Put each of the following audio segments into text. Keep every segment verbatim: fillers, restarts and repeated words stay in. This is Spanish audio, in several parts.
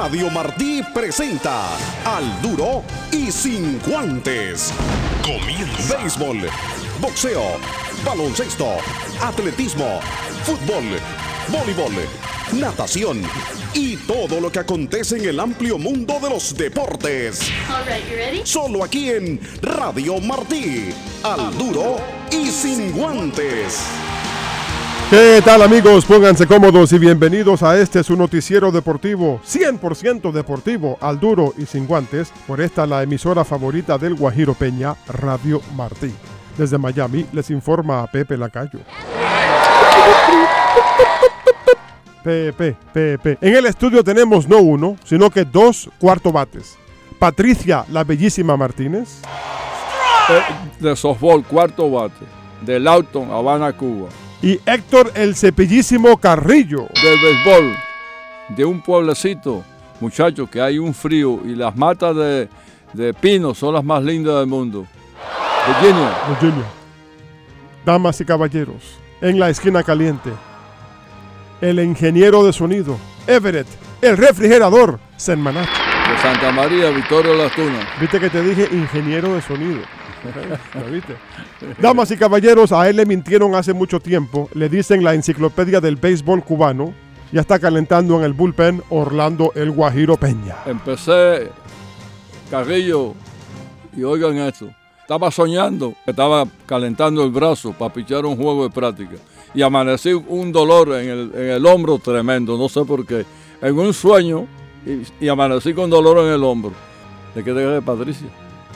Radio Martí presenta Al Duro y Sin Guantes. Comienza. Béisbol, boxeo, baloncesto, atletismo, fútbol, voleibol, natación y todo lo que acontece en el amplio mundo de los deportes. All right, you ready? Solo aquí en Radio Martí. Al Duro y Sin Guantes. ¿Qué tal, amigos? Pónganse cómodos y bienvenidos a este su noticiero deportivo, cien por ciento deportivo, Al Duro y Sin Guantes, por esta la emisora favorita del Guajiro Peña, Radio Martí. Desde Miami les informa a Pepe Lacayo. Pepe, Pepe. En el estudio tenemos no uno, sino que dos cuarto bates. Patricia, la bellísima Martínez. Eh, de softball, cuarto bate. De Lawton, Habana, Cuba. Y Héctor, el cepillísimo Carrillo. Del béisbol, de un pueblecito, muchachos, que hay un frío y las matas de, de pino son las más lindas del mundo. Virginia. Virginia. Damas y caballeros, en la esquina caliente, el ingeniero de sonido, Everett, el refrigerador, Senmanat. De Santa María, Victoria Las Tunas. Viste que te dije ingeniero de sonido. ¿Lo viste? Damas y caballeros, a él le mintieron hace mucho tiempo. Le dicen la enciclopedia del béisbol cubano. Ya está calentando en el bullpen Orlando el Guajiro Peña. Empecé, Carrillo, y oigan esto. Estaba soñando que estaba calentando el brazo para pichar un juego de práctica. Y amanecí un dolor en el, en el hombro tremendo, no sé por qué. En un sueño, y, y amanecí con dolor en el hombro. ¿De qué te crees, Patricia?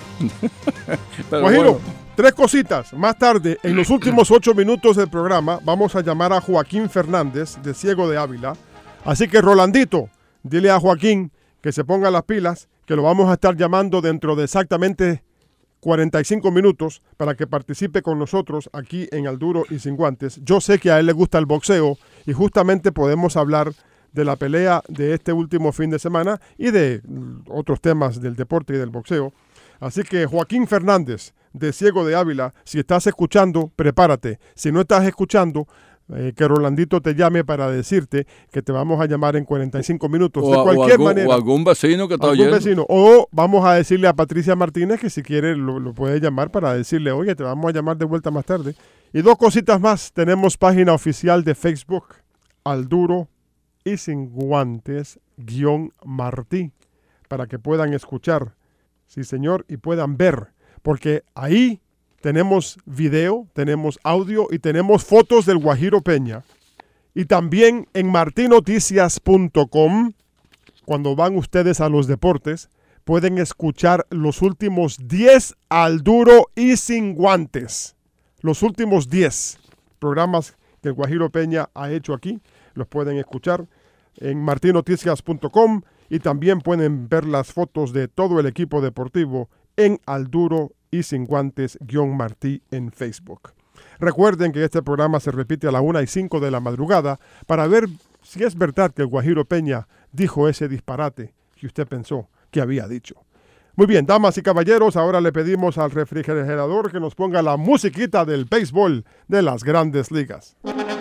Guajiro, bueno. Tres cositas. Más tarde, en los últimos ocho minutos del programa, vamos a llamar a Joaquín Fernández, de Ciego de Ávila. Así que, Rolandito, dile a Joaquín que se ponga las pilas, que lo vamos a estar llamando dentro de exactamente cuarenta y cinco minutos para que participe con nosotros aquí en Al Duro y Sin Guantes. Yo sé que a él le gusta el boxeo y justamente podemos hablar de la pelea de este último fin de semana y de otros temas del deporte y del boxeo. Así que Joaquín Fernández, de Ciego de Ávila, si estás escuchando, prepárate. Si no estás escuchando, eh, que Rolandito te llame para decirte que te vamos a llamar en cuarenta y cinco minutos. O, de cualquier o algún, manera. O algún vecino que está algún oyendo. Vecino. O vamos a decirle a Patricia Martínez que si quiere lo, lo puede llamar para decirle, oye, te vamos a llamar de vuelta más tarde. Y dos cositas más. Tenemos página oficial de Facebook, Al Duro y Sin Guantes, guión Martí, para que puedan escuchar. Sí, señor, y puedan ver, porque ahí tenemos video, tenemos audio y tenemos fotos del Guajiro Peña. Y también en marti noticias punto com, cuando van ustedes a los deportes, pueden escuchar los últimos diez Al Duro y Sin Guantes. Los últimos diez programas que el Guajiro Peña ha hecho aquí, los pueden escuchar en marti noticias punto com. Y también pueden ver las fotos de todo el equipo deportivo en Al Duro y Sin Guantes guión Martí en Facebook. Recuerden que este programa se repite a las una y cinco de la madrugada para ver si es verdad que el Guajiro Peña dijo ese disparate que usted pensó que había dicho. Muy bien, damas y caballeros, ahora le pedimos al refrigerador que nos ponga la musiquita del béisbol de las Grandes Ligas.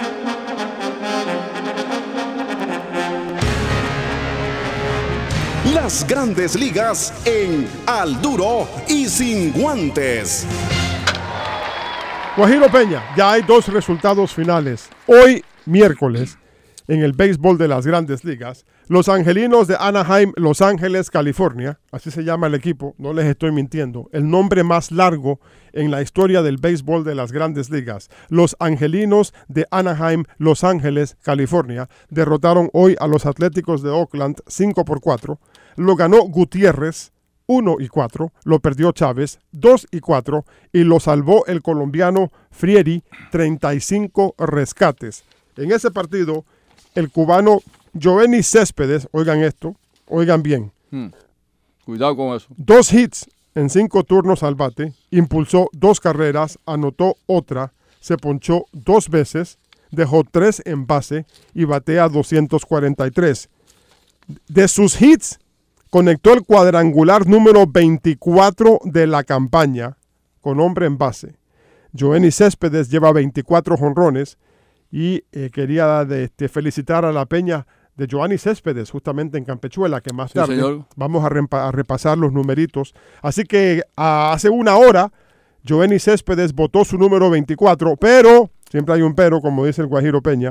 Las Grandes Ligas en Al Duro y Sin Guantes. Guajiro Peña, ya hay dos resultados finales. Hoy, miércoles, en el béisbol de las Grandes Ligas, los angelinos de Anaheim, Los Ángeles, California, así se llama el equipo, no les estoy mintiendo, el nombre más largo en la historia del béisbol de las Grandes Ligas. Los angelinos de Anaheim, Los Ángeles, California, derrotaron hoy a los Atléticos de Oakland cinco por cuatro. Lo ganó Gutiérrez uno y cuatro, lo perdió Chávez dos y cuatro y lo salvó el colombiano Frieri treinta y cinco rescates. En ese partido, el cubano Joenny Céspedes, oigan esto, oigan bien. Hmm. Cuidado con eso. Dos hits en cinco turnos al bate, impulsó dos carreras, anotó otra, se ponchó dos veces, dejó tres en base y batea doscientos cuarenta y tres. De sus hits, conectó el cuadrangular número veinticuatro de la campaña con hombre en base. Joenny Céspedes lleva veinticuatro jonrones y eh, quería de, de felicitar a la Peña de Giovanni Céspedes, justamente en Campechuela, que más Sí, tarde señor. vamos a, repa- a repasar los numeritos. Así que a- hace una hora, Giovanni Céspedes votó su número veinticuatro, pero, siempre hay un pero, como dice el Guajiro Peña,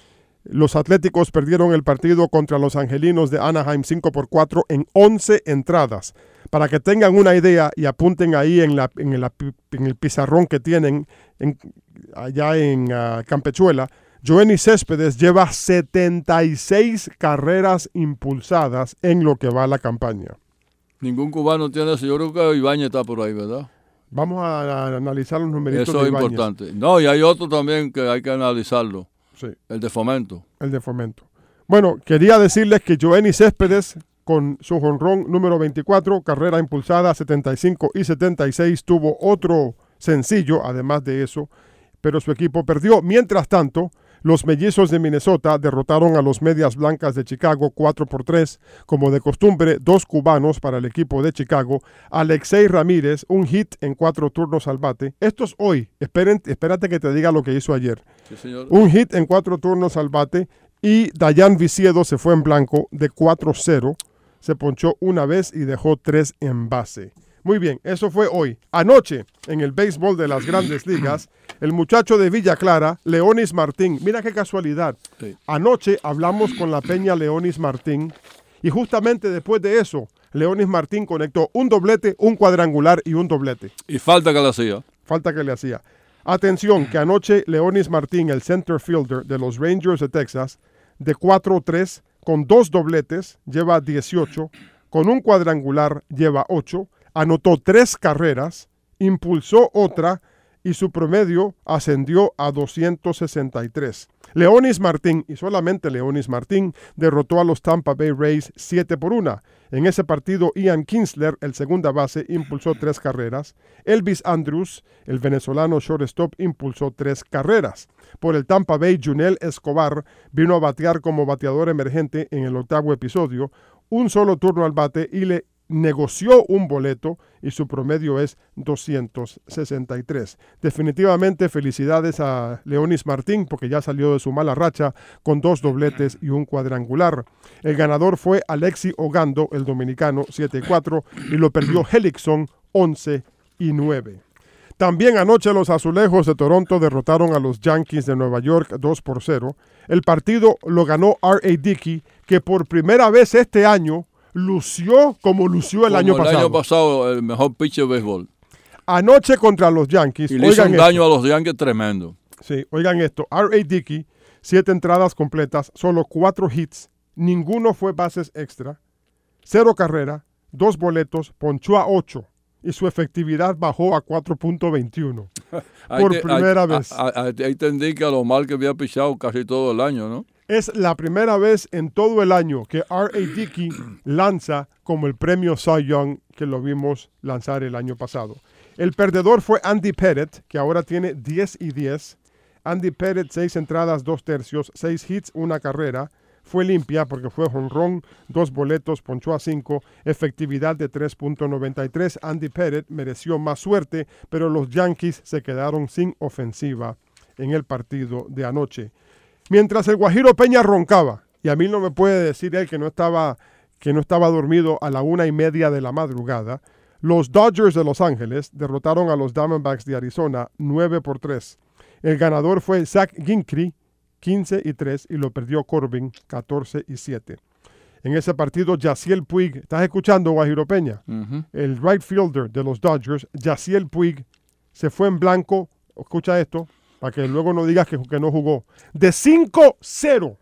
los Atléticos perdieron el partido contra los Angelinos de Anaheim cinco por cuatro en once entradas. Para que tengan una idea y apunten ahí en, la, en, el, en el pizarrón que tienen en, allá en uh, Campechuela, Giovanni Céspedes lleva setenta y seis carreras impulsadas en lo que va la campaña. Ningún cubano tiene eso. Yo creo que Ibáñez está por ahí, ¿verdad? Vamos a, a analizar los numeritos Eso de es Ibáñez. importante. No, y hay otro también que hay que analizarlo. Sí, El de Fomento. el de Fomento. Bueno, quería decirles que Giovanni Céspedes, con su jonrón número veinticuatro, carrera impulsada setenta y cinco y setenta y seis, tuvo otro sencillo, además de eso, pero su equipo perdió. Mientras tanto, los Mellizos de Minnesota derrotaron a los Medias Blancas de Chicago cuatro por tres. Como de costumbre, dos cubanos para el equipo de Chicago. Alexei Ramírez, un hit en cuatro turnos al bate. Esto es hoy. Esperen, espérate que te diga lo que hizo ayer. Sí, señor. Un hit en cuatro turnos al bate. Y Dayan Viciedo se fue en blanco de cuatro cero. Se ponchó una vez y dejó tres en base. Muy bien, eso fue hoy. Anoche, en el béisbol de las Grandes Ligas, el muchacho de Villa Clara, Leonis Martín, mira qué casualidad. Sí. Anoche hablamos con la Peña Leonis Martín y justamente después de eso, Leonis Martín conectó un doblete, un cuadrangular y un doblete. Y falta que le hacía. Falta que le hacía. Atención, que anoche Leonis Martín, el center fielder de los Rangers de Texas, de cuatro tres, con dos dobletes, lleva dieciocho, con un cuadrangular lleva ocho, anotó tres carreras, impulsó otra y su promedio ascendió a doscientos sesenta y tres. Leonis Martín, y solamente Leonis Martín, derrotó a los Tampa Bay Rays siete por uno. En ese partido, Ian Kinsler, el segunda base, impulsó tres carreras. Elvis Andrus, el venezolano shortstop, impulsó tres carreras. Por el Tampa Bay, Junel Escobar vino a batear como bateador emergente en el octavo episodio, un solo turno al bate y le negoció un boleto y su promedio es doscientos sesenta y tres. Definitivamente felicidades a Leonis Martín porque ya salió de su mala racha con dos dobletes y un cuadrangular. El ganador fue Alexi Ogando, el dominicano, siete y cuatro, y lo perdió Hellickson, once y nueve. También anoche los Azulejos de Toronto derrotaron a los Yankees de Nueva York dos por cero. El partido lo ganó R A Dickey, que por primera vez este año lució como lució el Como año el pasado. año pasado, el mejor pitcher de béisbol. Anoche contra los Yankees. Y le hizo oigan un esto. daño a los Yankees tremendo. Sí, oigan esto. R A Dickey, siete entradas completas, solo cuatro hits, ninguno fue bases extra, cero carrera, dos boletos, ponchó a ocho y su efectividad bajó a cuatro punto veintiuno. Por te, primera ahí, vez. a- a- Ahí te indica lo mal que había pichado casi todo el año, ¿no? Es la primera vez en todo el año que R A Dickey lanza como el premio Cy Young que lo vimos lanzar el año pasado. El perdedor fue Andy Pettit, que ahora tiene diez y diez. Andy Pettit, seis entradas, dos tercios, seis hits, una carrera. Fue limpia porque fue jonrón, dos boletos, ponchó a cinco, efectividad de tres punto noventa y tres. Andy Pettit mereció más suerte, pero los Yankees se quedaron sin ofensiva en el partido de anoche. Mientras el Guajiro Peña roncaba, y a mí no me puede decir él que no estaba, que no estaba dormido a la una y media de la madrugada, los Dodgers de Los Ángeles derrotaron a los Diamondbacks de Arizona nueve por tres. El ganador fue Zach Ginkrey, quince y tres, y lo perdió Corbin, catorce y siete. En ese partido, Yasiel Puig, ¿estás escuchando, Guajiro Peña? Uh-huh. El right fielder de los Dodgers, Yasiel Puig, se fue en blanco, escucha esto, para que luego no digas que, que no jugó, de cinco cero,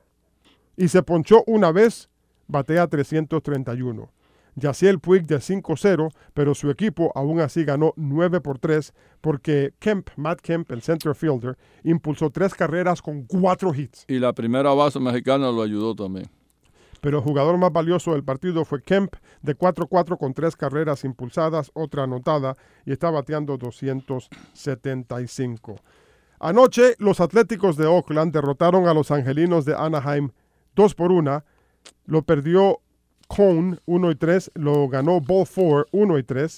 y se ponchó una vez, batea trescientos treinta y uno. Yasiel Puig de cinco cero, pero su equipo aún así ganó nueve por tres porque Kemp, Matt Kemp, el center fielder, impulsó tres carreras con cuatro hits. Y la primera base mexicana lo ayudó también. Pero el jugador más valioso del partido fue Kemp, de cuatro cuatro con tres carreras impulsadas, otra anotada, y está bateando doscientos setenta y cinco. Anoche, los Atléticos de Oakland derrotaron a los Angelinos de Anaheim dos por uno. Lo perdió Cone uno y tres, lo ganó Ball four uno y tres,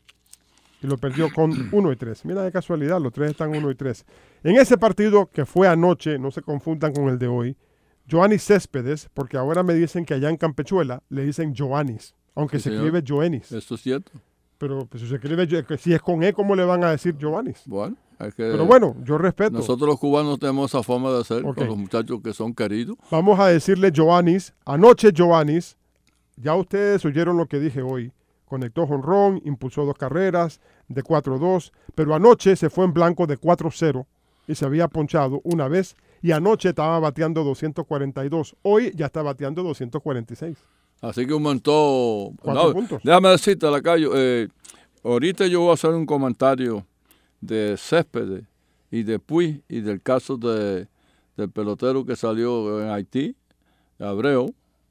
y lo perdió con uno y tres. Mira de casualidad, los tres están uno y tres. En ese partido que fue anoche, no se confundan con el de hoy, Yoenis Céspedes, porque ahora me dicen que allá en Campechuela le dicen Yoenis, aunque Sí, se señor. escribe Yoenis. Esto es cierto. Pero pues, si se escribe, si es con E, ¿cómo le van a decir Yoenis? Bueno, es que Pero bueno, yo respeto. nosotros los cubanos tenemos esa forma de hacer Ok. con los muchachos que son queridos. Vamos a decirle Yoenis. Anoche Yoenis, ya ustedes oyeron lo que dije hoy. Conectó jonrón, impulsó dos carreras de cuatro dos, pero anoche se fue en blanco de cuatro cero y se había ponchado una vez. Y anoche estaba bateando doscientos cuarenta y dos. Hoy ya está bateando doscientos cuarenta y seis. Así que aumentó. Cuatro No, puntos. déjame decirte, Lacayo, eh, ahorita yo voy a hacer un comentario de Céspedes y de Puig y del caso de, del pelotero que salió en Haití, Abreu,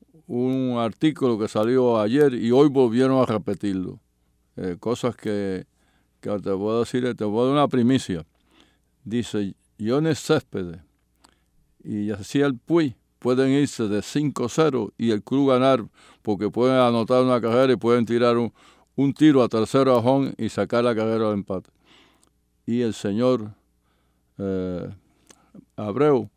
un artículo que salió ayer y hoy volvieron a repetirlo. Eh, cosas que, que te voy a decir, te voy a dar una primicia. Dice, Yoenis Céspedes y así el Puig pueden irse de cinco cero y el club ganar porque pueden anotar una carrera y pueden tirar un, un tiro a tercero ajón y sacar la carrera al empate. Y el señor eh, Abreu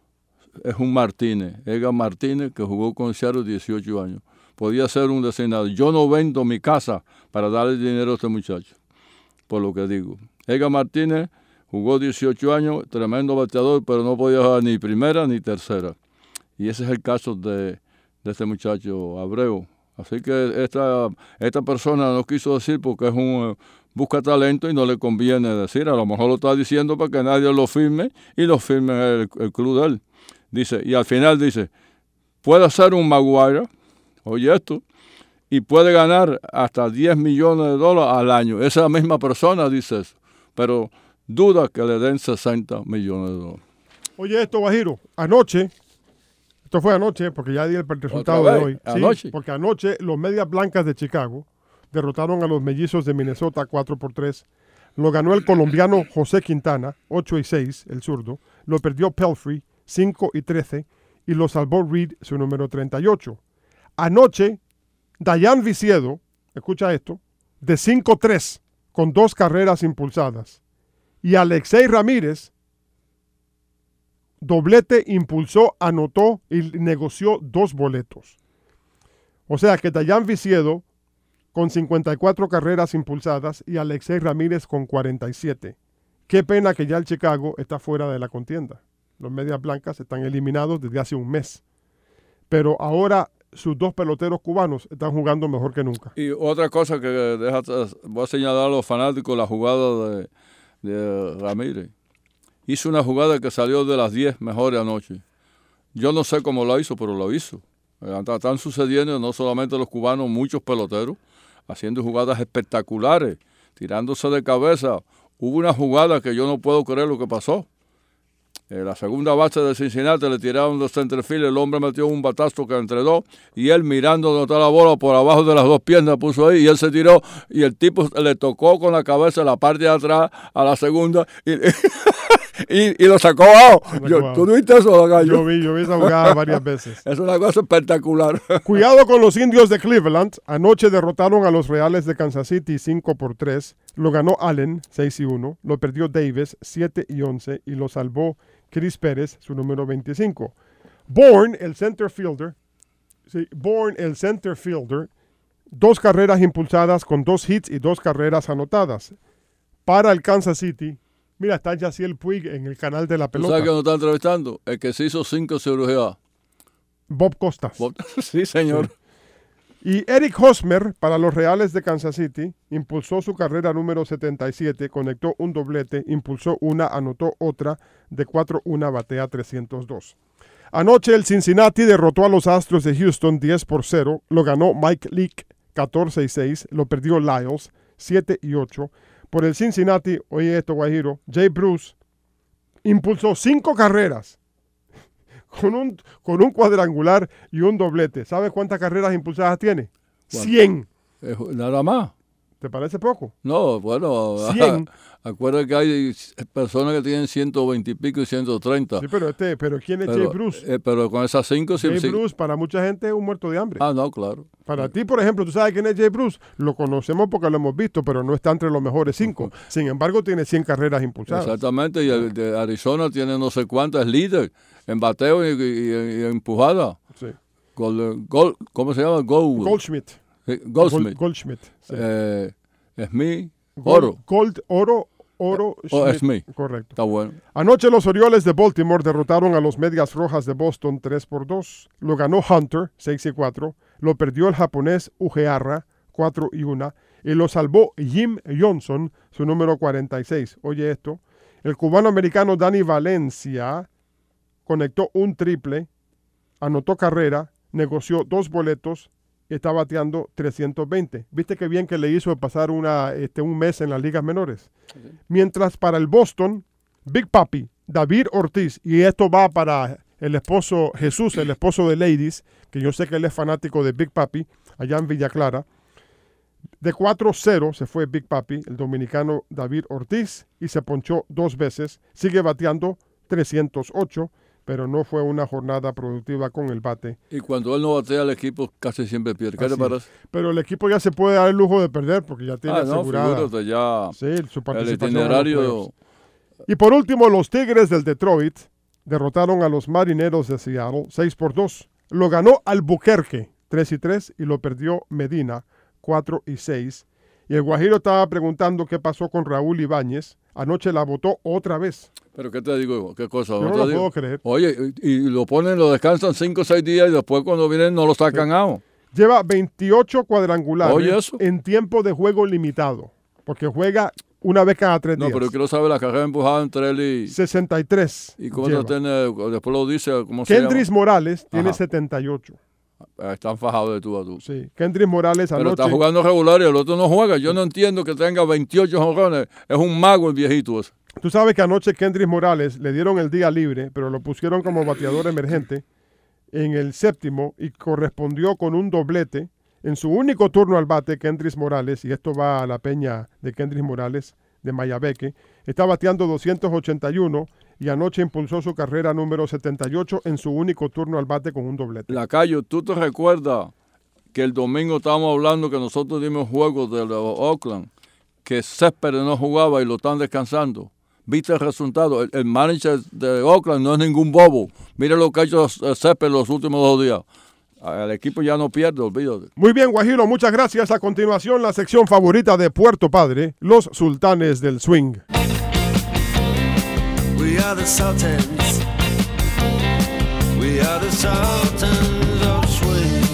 es un Martínez, Edgar Martínez, que jugó con Seattle dieciocho años. Podía ser un designado. Yo no vendo mi casa para darle dinero a este muchacho, por lo que digo. Edgar Martínez jugó dieciocho años, tremendo bateador, pero no podía jugar ni primera ni tercera. Y ese es el caso de, de este muchacho Abreu. Así que esta, esta persona no quiso decir porque es un busca talento y no le conviene decir. A lo mejor lo está diciendo para que nadie lo firme y lo firme el, el club de él. Dice, y al final dice, puede ser un Maguire, oye esto, y puede ganar hasta diez millones de dólares al año. Esa misma persona dice eso, pero duda que le den sesenta millones de dólares. Oye esto, Guajiro, anoche, esto fue anoche porque ya di el resultado ¿Otra de vez? hoy. ¿Anoche? Sí, porque anoche los Medias Blancas de Chicago derrotaron a los Mellizos de Minnesota cuatro por tres. Lo ganó el colombiano José Quintana, ocho y seis, el zurdo. Lo perdió Pelfrey, cinco y trece. Y lo salvó Reed, su número treinta y ocho. Anoche, Dayan Viciedo, escucha esto, de cinco tres, con dos carreras impulsadas. Y Alexei Ramírez, doblete, impulsó, anotó y negoció dos boletos. O sea que Dayan Viciedo con cincuenta y cuatro carreras impulsadas y Alexei Ramírez con cuarenta y siete. Qué pena que ya el Chicago está fuera de la contienda. Los Medias Blancas están eliminados desde hace un mes. Pero ahora sus dos peloteros cubanos están jugando mejor que nunca. Y otra cosa que deja, voy a señalar a los fanáticos, la jugada de, de Ramírez. Hizo una jugada que salió de las diez mejores anoche. Yo no sé cómo lo hizo, pero lo hizo. Están sucediendo no solamente los cubanos, muchos peloteros, haciendo jugadas espectaculares, tirándose de cabeza. Hubo una jugada que yo no puedo creer lo que pasó. En la segunda base de Cincinnati le tiraron dos centerfield, el hombre metió un batazo que entre dos y él mirando donde está la bola por abajo de las dos piernas puso ahí y él se tiró y el tipo le tocó con la cabeza la parte de atrás a la segunda y, y, y lo sacó abajo. Yo, ¿tú no viste eso, Gallo? Yo vi, yo vi esa jugada varias veces. Es una cosa espectacular. Cuidado con los indios de Cleveland. Anoche derrotaron a los Reales de Kansas City cinco por tres. Lo ganó Allen seis y uno. Lo perdió Davis siete y once. Y lo salvó Chris Pérez, su número veinticinco. Bourne, el center fielder. Sí, Bourne, el center fielder. Dos carreras impulsadas con dos hits y dos carreras anotadas. Para el Kansas City. Mira, está Yasiel Puig en el canal de la ¿Tú pelota. sabes que nos está entrevistando? El que se hizo cinco cirugías. Bob Costas. Sí, señor. Sí. Y Eric Hosmer, para los Reales de Kansas City, impulsó su carrera número setenta y siete, conectó un doblete, impulsó una, anotó otra, de cuatro uno batea trescientos dos. Anoche el Cincinnati derrotó a los Astros de Houston diez por cero, lo ganó Mike Leake catorce y seis, lo perdió Lyles siete y ocho. Por el Cincinnati, oye esto, Guajiro, Jay Bruce impulsó cinco carreras con un, con un cuadrangular y un doblete. ¿Sabes cuántas carreras impulsadas tiene? ¿Cuánto? cien. Eh, Nada más. ¿Te parece poco? No, bueno, cien. Acuérdate que hay personas que tienen ciento veinte y pico y ciento treinta. Sí, pero este, pero ¿quién es pero, Jay Bruce? Eh, pero con esas cinco... Jay sí, Bruce sí. para mucha gente es un muerto de hambre. Ah, no, claro. Para ti, por ejemplo, ¿tú sabes quién es Jay Bruce? Lo conocemos porque lo hemos visto, pero no está entre los mejores cinco. Uh-huh. Sin embargo, tiene cien carreras impulsadas. Exactamente, y el de Arizona tiene no sé cuántas, es líder en bateo y, y, y, y empujada. Sí. Gold, Gold, ¿Cómo se llama? Gold. Goldschmidt. Sí, Goldsmith. Gold, Goldschmidt. Sí. Eh, Smith. Gold, Oro. Gold, oro, oro. O oh, Smith. Correcto. Está bueno. Anoche los Orioles de Baltimore derrotaron a los Medias Rojas de Boston tres por dos. Lo ganó Hunter, seis y cuatro. Lo perdió el japonés Uehara, cuatro y uno. Y lo salvó Jim Johnson, su número cuarenta y seis. Oye esto. El cubano-americano Danny Valencia conectó un triple, anotó carrera, negoció dos boletos y está bateando trescientos veinte. ¿Viste qué bien que le hizo pasar una, este, un mes en las ligas menores? Okay. Mientras para el Boston, Big Papi, David Ortiz, y esto va para el esposo Jesús, el esposo de Ladies, que yo sé que él es fanático de Big Papi, allá en Villa Clara. De cuatro cero se fue Big Papi, el dominicano David Ortiz, y se ponchó dos veces. Sigue bateando trescientos ocho, pero no fue una jornada productiva con el bate. Y cuando él no batea, el equipo casi siempre pierde. ¿Qué te parece? Pero el equipo ya se puede dar el lujo de perder porque ya tiene ah, no, asegurada ya sí, su participación. El itinerario. Y por último, los Tigres del Detroit derrotaron a los Marineros de Seattle seis por dos. Lo ganó Albuquerque tres y tres y lo perdió Medina cuatro y seis. Y el Guajiro estaba preguntando qué pasó con Raúl Ibáñez. Anoche la votó otra vez. ¿Pero qué te digo? ¿Qué cosa? Yo no, no lo digo? puedo creer. Oye, y, y lo ponen, lo descansan cinco o seis días y después cuando vienen no lo sacan sí. out. Lleva veintiocho cuadrangulares Oye, eso. en tiempo de juego limitado. Porque juega una vez cada tres no, días. No, pero yo quiero saber la carrera empujada entre él y... sesenta y tres. ¿Y cómo se tiene? Después lo dice, ¿cómo se Kendrys llama? Morales tiene Ajá. setenta y ocho. Están fajados de tú a tú. Sí, Kendrys Morales anoche... Pero está jugando regular y el otro no juega. Yo no entiendo que tenga veintiocho jonrones. Es un mago el viejito ese. Tú sabes que anoche Kendrys Morales le dieron el día libre, pero lo pusieron como bateador emergente en el séptimo y correspondió con un doblete en su único turno al bate. Kendrys Morales, y esto va a la peña de Kendrys Morales de Mayabeque, está bateando doscientos ochenta y uno y anoche impulsó su carrera número setenta y ocho en su único turno al bate con un doblete. Lacayo, ¿tú te recuerdas que el domingo estábamos hablando que nosotros dimos juegos de los Oakland, que Céspedes no jugaba y lo están descansando? ¿Viste el resultado? El, el manager de Oakland no es ningún bobo. Mira lo que ha hecho Céspedes los últimos dos días. El equipo ya no pierde, olvídate. Muy bien, Guajiro, muchas gracias. A continuación, la sección favorita de Puerto Padre, los Sultanes del Swing. We are the Sultans. We are the Sultans of Swing.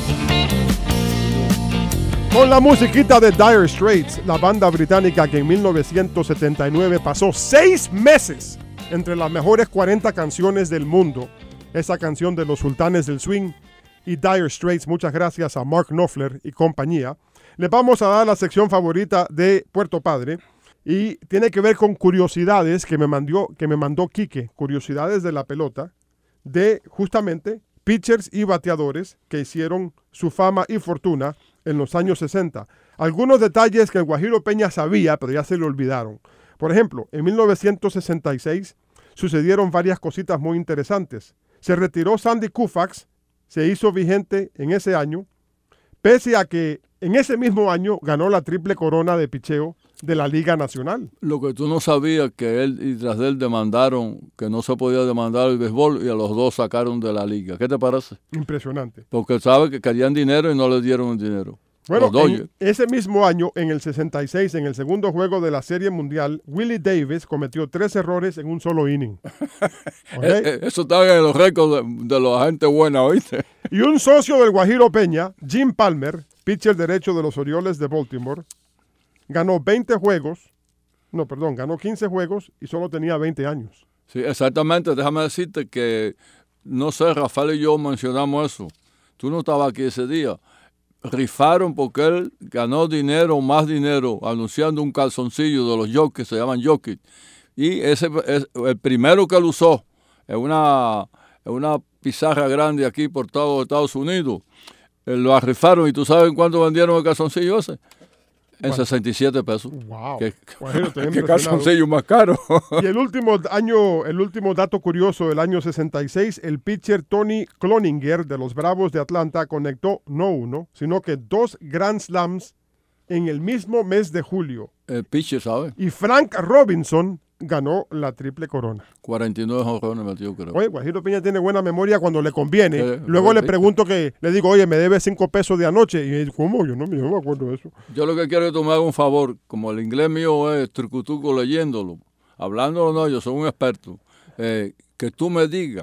Con la musiquita de Dire Straits, la banda británica que en mil novecientos setenta y nueve pasó seis meses entre las mejores cuarenta canciones del mundo. Esa canción de los Sultanes del Swing y Dire Straits, muchas gracias a Mark Knopfler y compañía. Les vamos a dar la sección favorita de Puerto Padre y tiene que ver con curiosidades que me mandó, que me mandó Quique, curiosidades de la pelota, de justamente pitchers y bateadores que hicieron su fama y fortuna en los años sesenta. Algunos detalles que el Guajiro Peña sabía, pero ya se le olvidaron. Por ejemplo, en mil novecientos sesenta y seis sucedieron varias cositas muy interesantes. Se retiró Sandy Koufax, se hizo vigente en ese año, pese a que en ese mismo año ganó la triple corona de picheo de la Liga Nacional. Lo que tú no sabías, que él y tras de él demandaron que no se podía demandar el béisbol y a los dos sacaron de la liga. ¿Qué te parece? Impresionante. Porque sabe que querían dinero y no les dieron el dinero. Bueno, en ese mismo año, en el sesenta y seis, en el segundo juego de la Serie Mundial, Willie Davis cometió tres errores en un solo inning. ¿Okay? Eso está en los récords de, de los agentes buenos, ¿oíste? Y un socio del Guajiro Peña, Jim Palmer, pitcher derecho de los Orioles de Baltimore, ganó veinte juegos, no, perdón, ganó quince juegos y solo tenía veinte años. Sí, exactamente. Déjame decirte que, no sé, Rafael y yo mencionamos eso. Tú no estabas aquí ese día. Rifaron porque él ganó dinero, más dinero, anunciando un calzoncillo de los Jockeys, se llaman Jockeys. Y ese es el primero que lo usó en una, en una pizarra grande aquí por todo Estados Unidos. Eh, lo rifaron y tú sabes cuánto vendieron el calzoncillo ese. En sesenta y siete pesos. Wow. ¿Qué, Guajiro, estoy qué impresionado. calzoncillo más caro? Y el último año, el último dato curioso del año sesenta y seis, el pitcher Tony Cloninger de los Bravos de Atlanta conectó no uno, sino que dos Grand Slams en el mismo mes de julio. El pitcher, ¿sabes? Y Frank Robinson ganó la triple corona. cuarenta y nueve jonrones metió, creo. Oye, Guajiro Peña tiene buena memoria cuando le conviene. Sí, Luego sí, le sí. pregunto que, le digo, oye, me debe cinco pesos de anoche. Y me dice, ¿cómo? Yo no, yo no me acuerdo de eso. Yo lo que quiero es que tú me hagas un favor. Como el inglés mío es trucutuco leyéndolo, hablándolo no, yo soy un experto. Eh, que tú me digas,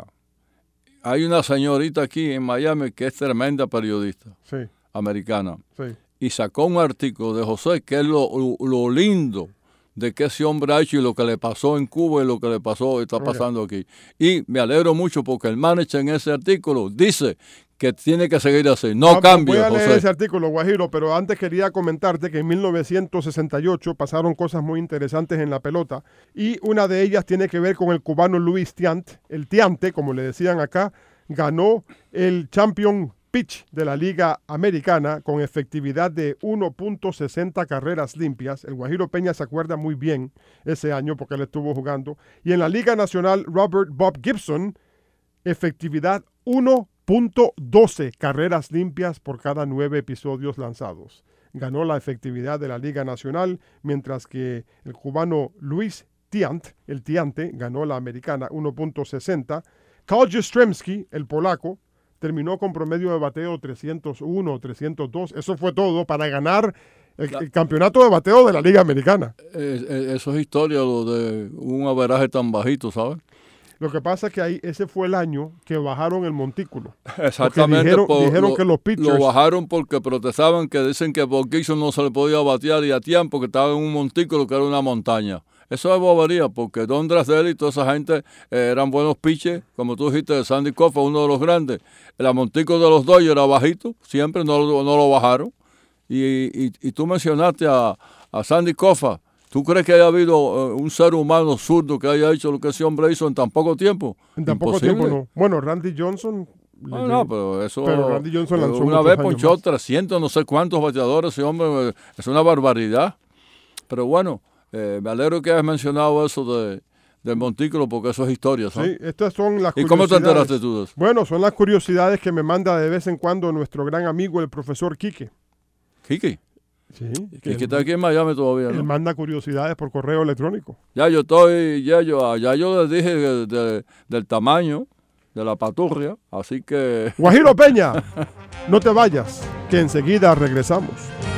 hay una señorita aquí en Miami que es tremenda periodista Sí, americana. sí. Y sacó un artículo de José que es lo, lo, lo lindo de que ese hombre ha hecho y lo que le pasó en Cuba y lo que le pasó está pasando aquí. Y me alegro mucho porque el manager en ese artículo dice que tiene que seguir así. No Vamos, cambie, voy a leer José. ese artículo, Guajiro, pero antes quería comentarte que en mil novecientos sesenta y ocho pasaron cosas muy interesantes en la pelota y una de ellas tiene que ver con el cubano Luis Tiant. El Tiante, como le decían acá, ganó el Champion Pitch de la Liga Americana con efectividad de uno punto sesenta carreras limpias. El Guajiro Peña se acuerda muy bien ese año porque él estuvo jugando. Y en la Liga Nacional, Robert Bob Gibson, efectividad uno punto doce carreras limpias por cada nueve episodios lanzados. Ganó la efectividad de la Liga Nacional, mientras que el cubano Luis Tiant, el Tiante, ganó la americana uno punto sesenta. Carl Jastrzemski, el polaco, terminó con promedio de bateo trescientos uno, trescientos dos. Eso fue todo para ganar el, el campeonato de bateo de la Liga Americana. Eh, eh, eso es historia, lo de un averaje tan bajito, ¿sabes? Lo que pasa es que ahí ese fue el año que bajaron el montículo. Exactamente. Dijeron, por- dijeron lo, que los pitchers... lo bajaron porque protestaban, que dicen que Bob Gibson no se le podía batear y a tiempo, que estaba en un montículo que era una montaña. Eso es bobería, porque Don Drasdale y toda esa gente eh, eran buenos pitchers, como tú dijiste, Sandy Koufax, uno de los grandes. El montículo de los Dodgers era bajito, siempre no, lo- no lo bajaron. Y, y, y tú mencionaste a, a Sandy Koufax. ¿Tú crees que haya habido uh, un ser humano zurdo que haya hecho lo que ese hombre hizo en tan poco tiempo? En tan poco Imposible. tiempo no. Bueno, Randy Johnson... No, le- no, pero eso... Pero Randy Johnson lanzó una muchos vez años ponchó más. trescientos, no sé cuántos bateadores, ese hombre, eh, es una barbaridad. Pero bueno, eh, me alegro que hayas mencionado eso de, del montículo, porque eso es historia, ¿sabes? Sí, estas son las ¿Y cómo te curiosidades. enteraste tú de eso? Bueno, son las curiosidades que me manda de vez en cuando nuestro gran amigo, el profesor Quique. Kiki, Sí, que Kiki él, está aquí en Miami todavía, él ¿no? manda curiosidades por correo electrónico. Ya yo estoy, ya yo, ya yo les dije de- de- del tamaño de la paturria, así que... Guajiro Peña, no te vayas, que enseguida regresamos.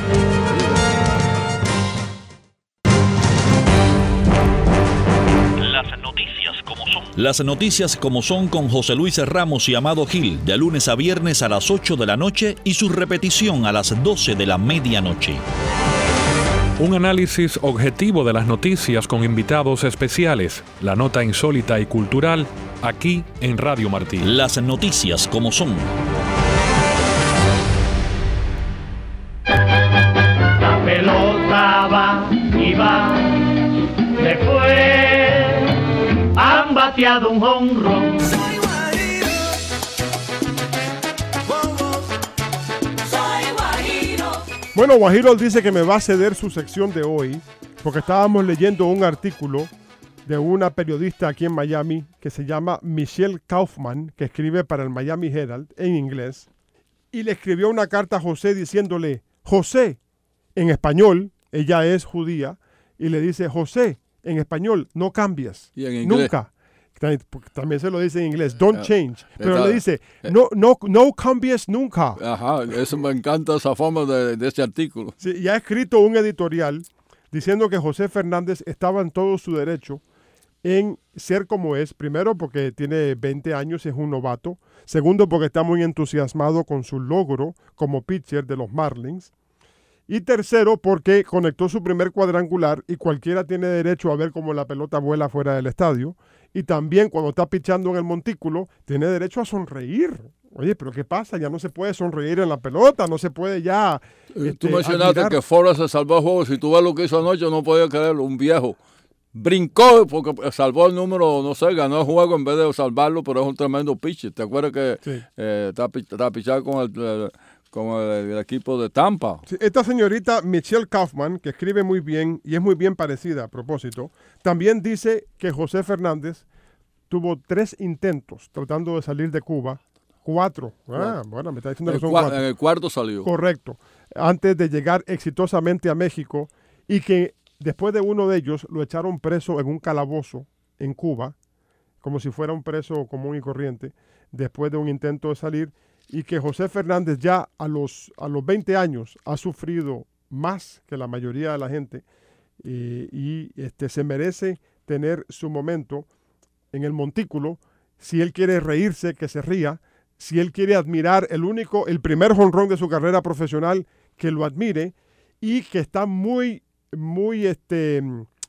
Las noticias como son. Las noticias como son con José Luis Ramos y Amado Gil, de lunes a viernes a las ocho de la noche y su repetición a las doce de la medianoche. Un análisis objetivo de las noticias con invitados especiales, la nota insólita y cultural, aquí en Radio Martí. Las noticias como son. La pelota va y va, se fue, han bateado un jonrón. Bueno, Guajiro dice que me va a ceder su sección de hoy porque estábamos leyendo un artículo de una periodista aquí en Miami que se llama Michelle Kaufman, que escribe para el Miami Herald en inglés, y le escribió una carta a José diciéndole, José, en español, ella es judía, y le dice, José, en español, no cambies, Y en inglés. nunca. También se lo dice en inglés, don't Ah, change, pero está- le dice, no, no, no cambies nunca. Ajá, eso me encanta, esa forma de, de ese artículo. Sí, y ha escrito un editorial diciendo que José Fernández estaba en todo su derecho en ser como es. Primero, porque tiene veinte años y es un novato. Segundo, porque está muy entusiasmado con su logro como pitcher de los Marlins. Y tercero, porque conectó su primer cuadrangular y cualquiera tiene derecho a ver cómo la pelota vuela fuera del estadio. Y también cuando está pichando en el montículo, tiene derecho a sonreír. Oye, pero ¿qué pasa? Ya no se puede sonreír en la pelota, no se puede ya... Eh, Tú este, mencionaste admirar. que Forrest se salvó el juego. Si tú ves lo que hizo anoche, no podía creerlo. Un viejo brincó porque salvó el número, no sé, ganó el juego en vez de salvarlo, pero es un tremendo pitcher. ¿Te acuerdas que Sí. eh, está, pi- está pichado con el, eh, como el, el equipo de Tampa. Sí, esta señorita Michelle Kaufman, que escribe muy bien y es muy bien parecida a propósito, también dice que José Fernández tuvo tres intentos tratando de salir de Cuba. Cuatro. Ah, bueno, me está diciendo que son cuatro. En el cuarto salió. Correcto. Antes de llegar exitosamente a México y que después de uno de ellos lo echaron preso en un calabozo en Cuba, como si fuera un preso común y corriente, después de un intento de salir, y que José Fernández ya a los, a los veinte años ha sufrido más que la mayoría de la gente eh, y este, se merece tener su momento en el montículo. Si él quiere reírse, que se ría. Si él quiere admirar el único, el primer jonrón de su carrera profesional, que lo admire, y que está muy, muy este,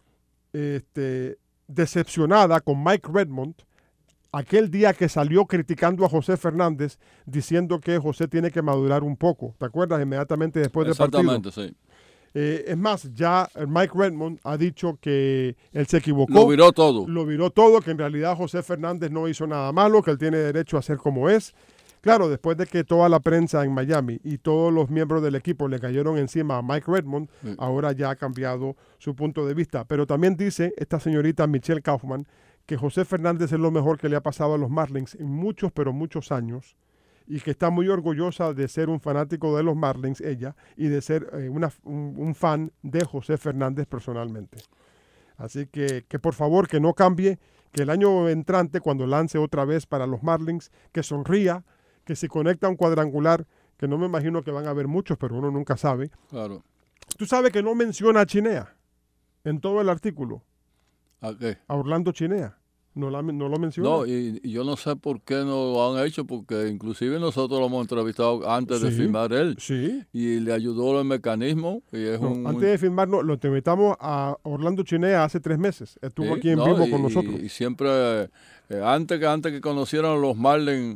este, decepcionada con Mike Redmond, aquel día que salió criticando a José Fernández, diciendo que José tiene que madurar un poco. ¿Te acuerdas? Inmediatamente después del partido. Exactamente, sí. Eh, es más, ya Mike Redmond ha dicho que él se equivocó. Lo viró todo. Lo viró todo, que en realidad José Fernández no hizo nada malo, que él tiene derecho a ser como es. Claro, después de que toda la prensa en Miami y todos los miembros del equipo le cayeron encima a Mike Redmond, sí. Ahora ya ha cambiado su punto de vista. Pero también dice esta señorita Michelle Kaufman que José Fernández es lo mejor que le ha pasado a los Marlins en muchos, pero muchos años, y que está muy orgullosa de ser un fanático de los Marlins, ella, y de ser eh, una, un, un fan de José Fernández personalmente. Así que, que por favor que no cambie, que el año entrante, cuando lance otra vez para los Marlins, que sonría, que si conecta un cuadrangular, que no me imagino que van a haber muchos, pero uno nunca sabe. Claro. Tú sabes que no menciona a Chinea en todo el artículo. ¿A qué? A Orlando Chinea. No, la, no lo menciona. No, y, y yo no sé por qué no lo han hecho, porque inclusive nosotros lo hemos entrevistado antes sí, de firmar él. Sí. Y le ayudó el mecanismo. Y es no, un, antes de firmar, no, lo entrevistamos a Orlando Chinea hace tres meses. Estuvo sí, aquí en no, vivo y, con nosotros. Y, y siempre, eh, antes, que, antes que conocieran los Marlins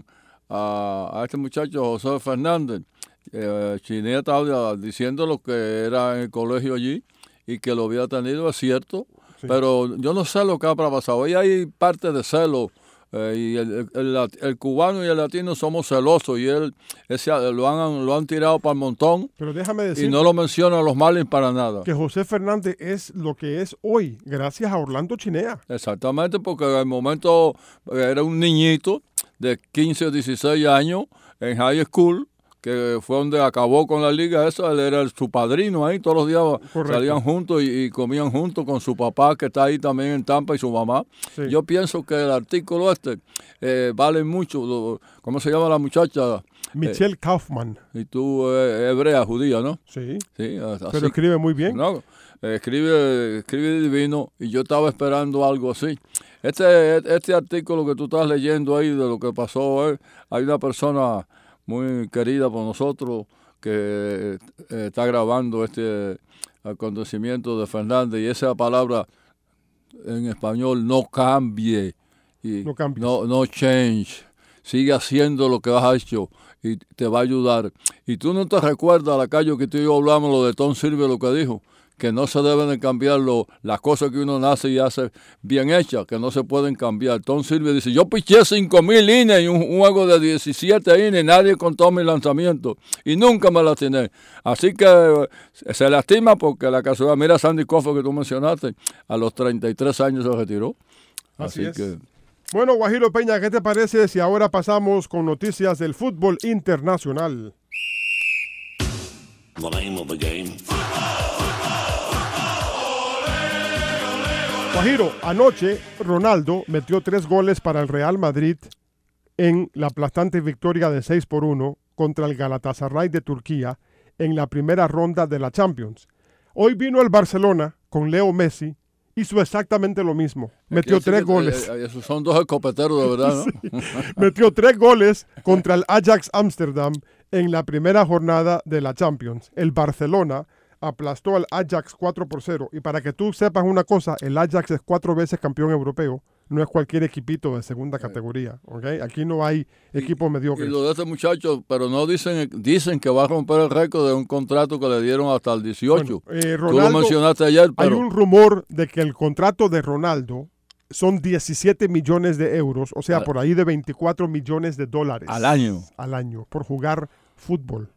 a, a este muchacho José Fernández, eh, Chinea estaba diciendo lo que era en el colegio allí y que lo había tenido, es cierto. Sí. Pero yo no sé lo que ha pasado. Ahí hay parte de celo. Eh, y el, el, el, el cubano y el latino somos celosos. Y él ese, lo, han, lo han tirado para el montón. Pero déjame decir. Y no lo mencionan los Marlins para nada. Que José Fernández es lo que es hoy, gracias a Orlando Chinea. Exactamente, porque en el momento era un niñito de quince o dieciséis años en high school, que fue donde acabó con la liga esa. Él era el, su padrino ahí, todos los días. Correcto. Salían juntos y, y comían juntos con su papá, que está ahí también en Tampa, y su mamá. Sí. Yo pienso que el artículo este eh, vale mucho. ¿Cómo se llama la muchacha? Michelle eh, Kaufman. Y tú, eh, hebrea, judía, ¿no? Sí, sí así, pero escribe muy bien. No, eh, escribe, escribe divino, y yo estaba esperando algo así. Este, este artículo que tú estás leyendo ahí de lo que pasó, eh, hay una persona muy querida por nosotros, que eh, está grabando este acontecimiento de Fernández, y esa palabra en español, no cambie, y no, no, no change, sigue haciendo lo que has hecho y te va a ayudar. Y tú no te recuerdas, Lacayo, que tú y yo hablamos lo de Tom Silver, lo que dijo, que no se deben de cambiar lo, las cosas que uno nace y hace bien hechas, que no se pueden cambiar. Tom Silver dice, yo piché cinco mil innings y un, un juego de diecisiete innings, nadie contó mi lanzamiento y nunca me lastimé. Así que eh, se lastima porque la casualidad, mira Sandy Koufax que tú mencionaste, a los treinta y tres años se retiró. Así, Así es. que... Bueno, Guajiro Peña, ¿qué te parece si ahora pasamos con noticias del fútbol internacional? The name of the game. Guajiro, anoche Ronaldo metió tres goles para el Real Madrid en la aplastante victoria de seis por uno contra el Galatasaray de Turquía en la primera ronda de la Champions. Hoy vino el Barcelona con Leo Messi, hizo exactamente lo mismo. Metió tres que, goles. Eh, esos son dos escopeteros de verdad, ¿no? Sí. Metió tres goles contra el Ajax Amsterdam en la primera jornada de la Champions. El Barcelona aplastó al Ajax cuatro por cero. Y para que tú sepas una cosa, el Ajax es cuatro veces campeón europeo. No es cualquier equipito de segunda categoría. ¿Okay? Aquí no hay equipos mediocres. Y lo de este muchacho, pero no dicen dicen que va a romper el récord de un contrato que le dieron hasta el dieciocho. Bueno, eh, Ronaldo, tú lo mencionaste ayer, pero... Hay un rumor de que el contrato de Ronaldo son diecisiete millones de euros, o sea, por ahí de veinticuatro millones de dólares. Al año. Al año, por jugar fútbol.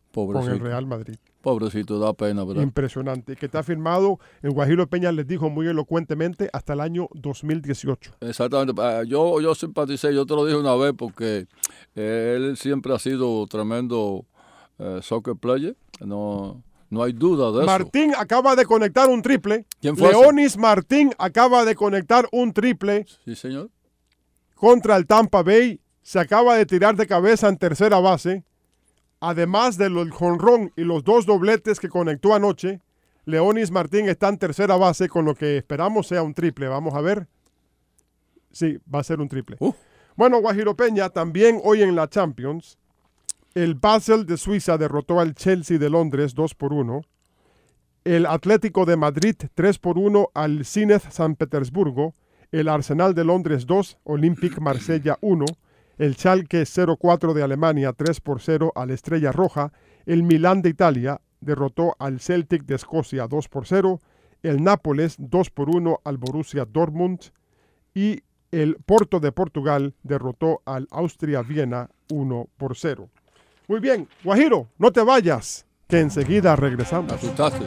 con el Real Madrid. Pobrecito, da pena, ¿verdad? Impresionante. Que está firmado, en Guajiro Peña les dijo muy elocuentemente, hasta el año dos mil dieciocho. Exactamente. Yo, yo simpaticé, yo te lo dije una vez porque eh, él siempre ha sido tremendo eh, soccer player. No, no hay duda de eso. Martín acaba de conectar un triple. ¿Quién fue Leonis ese? Martín acaba de conectar un triple. Sí, señor. Contra el Tampa Bay. Se acaba de tirar de cabeza en tercera base. Además del jonrón y los dos dobletes que conectó anoche, Leonis Martín está en tercera base, con lo que esperamos sea un triple. Vamos a ver. Sí, va a ser un triple. Uh. Bueno, Guajiro Peña, también hoy en la Champions, el Basel de Suiza derrotó al Chelsea de Londres dos por uno. El Atlético de Madrid tres por uno al Zenit San Petersburgo. El Arsenal de Londres dos, Olympique Marsella uno. El Schalke cero cuatro de Alemania tres por cero al Estrella Roja. El Milán de Italia derrotó al Celtic de Escocia dos por cero. El Nápoles dos por uno al Borussia Dortmund. Y el Porto de Portugal derrotó al Austria Viena uno por cero. Muy bien, Guajiro, no te vayas, que enseguida regresamos. Asustaste.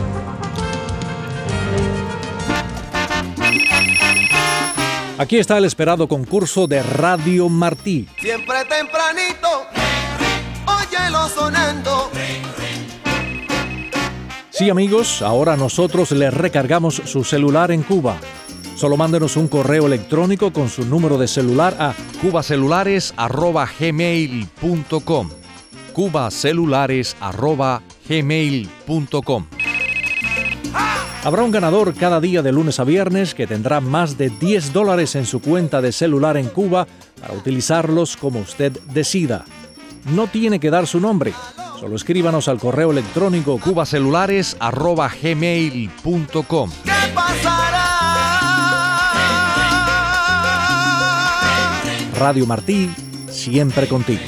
Aquí está el esperado concurso de Radio Martí. Siempre tempranito, óyelo sonando. Sí, amigos, ahora nosotros les recargamos su celular en Cuba. Solo mándenos un correo electrónico con su número de celular a cubacelulares arroba gmail punto com. cubacelulares arroba gmail punto com. Habrá un ganador cada día de lunes a viernes que tendrá más de diez dólares en su cuenta de celular en Cuba para utilizarlos como usted decida. No tiene que dar su nombre, solo escríbanos al correo electrónico cubacelulares arroba gmail punto com. ¿Qué pasará? Radio Martí, siempre contigo.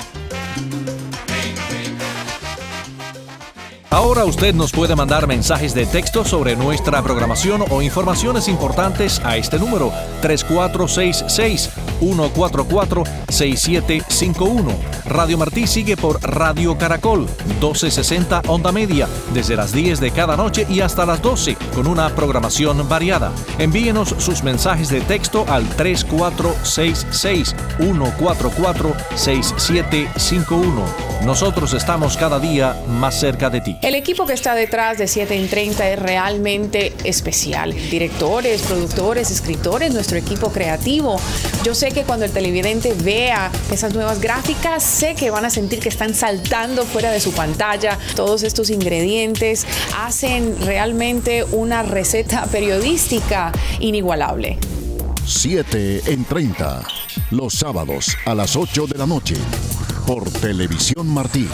Ahora usted nos puede mandar mensajes de texto sobre nuestra programación o informaciones importantes a este número tres cuatro seis seis, uno cuatro cuatro, seis siete cinco uno. Radio Martí sigue por Radio Caracol, doce sesenta onda media, desde las diez de cada noche y hasta las doce, con una programación variada. Envíenos sus mensajes de texto al tres cuatro seis seis, uno cuatro cuatro, seis siete cinco uno. Nosotros estamos cada día más cerca de ti. El equipo que está detrás de siete en treinta es realmente especial. Directores, productores, escritores, nuestro equipo creativo. Yo sé que cuando el televidente vea esas nuevas gráficas, sé que van a sentir que están saltando fuera de su pantalla. Todos estos ingredientes hacen realmente una receta periodística inigualable. siete en treinta, los sábados a las ocho de la noche, por Televisión Martí.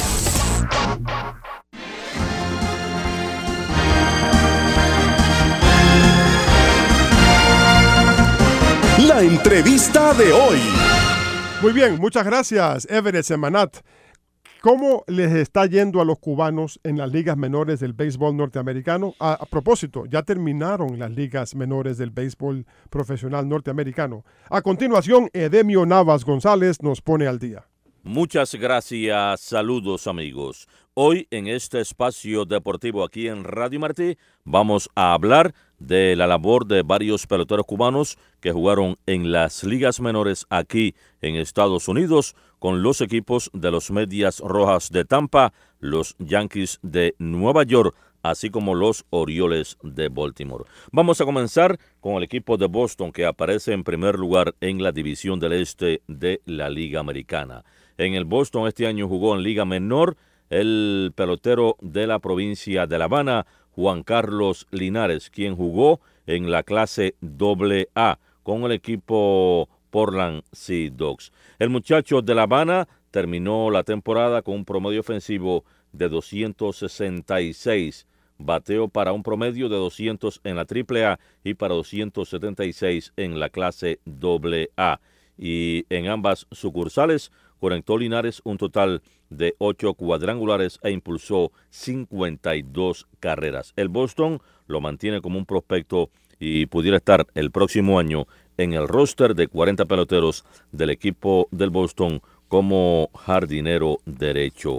La entrevista de hoy. Muy bien, muchas gracias, Everett Semanat. ¿Cómo les está yendo a los cubanos en las ligas menores del béisbol norteamericano? A, a propósito, ya terminaron las ligas menores del béisbol profesional norteamericano. A continuación, Edemio Navas González nos pone al día. Muchas gracias, saludos amigos. Hoy en este espacio deportivo aquí en Radio Martí vamos a hablar de la labor de varios peloteros cubanos que jugaron en las ligas menores aquí en Estados Unidos con los equipos de los Medias Rojas de Tampa, los Yankees de Nueva York, así como los Orioles de Baltimore. Vamos a comenzar con el equipo de Boston que aparece en primer lugar en la división del este de la Liga Americana. En el Boston este año jugó en Liga Menor el pelotero de la provincia de La Habana, Juan Carlos Linares, quien jugó en la clase doble A con el equipo Portland Sea Dogs. El muchacho de La Habana terminó la temporada con un promedio ofensivo de doscientos sesenta y seis, bateo para un promedio de doscientos en la triple A y para doscientos setenta y seis en la clase doble A. Y en ambas sucursales conectó Linares un total de ocho cuadrangulares e impulsó cincuenta y dos carreras. El Boston lo mantiene como un prospecto y pudiera estar el próximo año en el roster de cuarenta peloteros del equipo del Boston como jardinero derecho.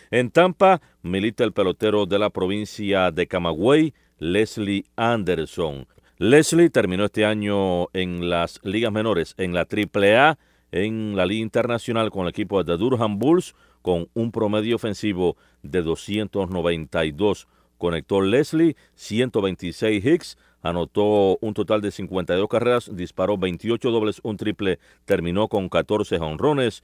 En Tampa milita el pelotero de la provincia de Camagüey, Leslie Anderson. Leslie terminó este año en las ligas menores, en la triple A, en la Liga Internacional con el equipo de Durham Bulls, con un promedio ofensivo de doscientos noventa y dos. Conectó Leslie ciento veintiséis hits, anotó un total de cincuenta y dos carreras, disparó veintiocho dobles, un triple, terminó con catorce jonrones